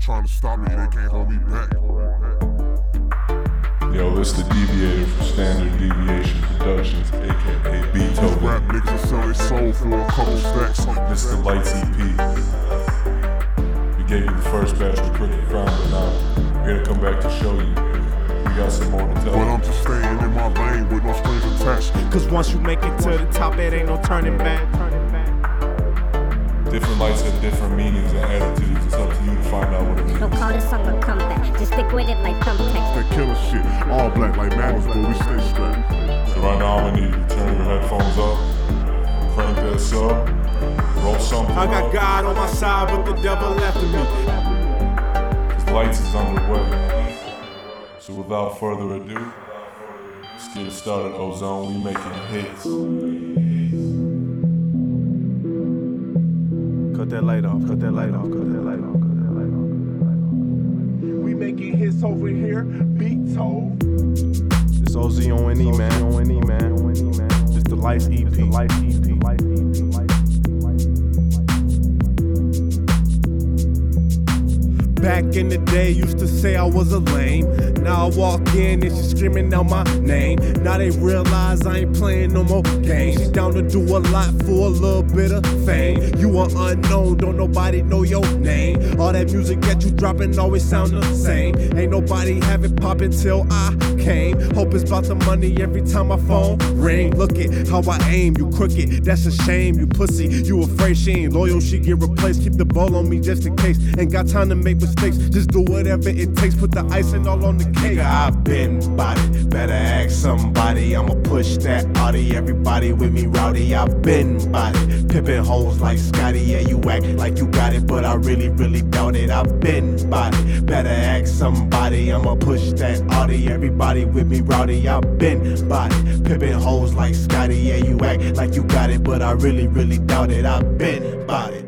trying to stop me, they can't hold me back. Yo, it's the Deviator from Standard Deviation Productions, aka Beethoven. Rap niggas will sell their soul for a couple stacks. This is the Lights EP. We gave you the first batch of Crooked Crown, but now we're gonna come back to show you. We got some more to tell But you. I'm just staying in my lane with no strings attached. Cause once you make it to the top, it ain't no turning back. Different lights have different meanings and attitudes. It's up to you to find out what it means. Don't call this song a comeback, just stick with it like thumbtacks. That killer shit, all black like Madness, but we stay strapped. So right now I'm gonna need you to turn your headphones up, crank that sub, roll something I got up, God on my side, but the devil after me. cause Lights is underway. So without further ado, let's get it started, Ozone. We making hits. Cut that light off, cut that light off, cut that light off, cut that light off. We making hits over here, Beethoven. It's OZONE, man. It's the Lights EP. Back in the day, used to say I was a lame. Now I walk in and she screaming out my name. Now they realize I ain't playing no more games. She down to do a lot for a little bit of fame. You are unknown, don't nobody know your name. All that music that you dropping always sound the same. Ain't nobody have it poppin' till I came. Hope it's about the money every time my phone ring. Look at how I aim, you crooked, that's a shame. You pussy, you afraid she ain't loyal, she get replaced. Keep the ball on me just in case. Ain't got time to make mistakes, just do whatever it takes. Put the icing all on the cake. I've been bodied, better ask somebody. I'ma push that Audi, everybody with me rowdy. I've been bodied, pimpin' hoes like Scotty. Yeah, you act like you got it, but I really doubt it. I've been bodied, better ask somebody. I'ma push that Audi, everybody with me rowdy. I've been bodied, pimpin' hoes like Scotty. Yeah, you act like you got it, but I really doubt it. I've been bodied.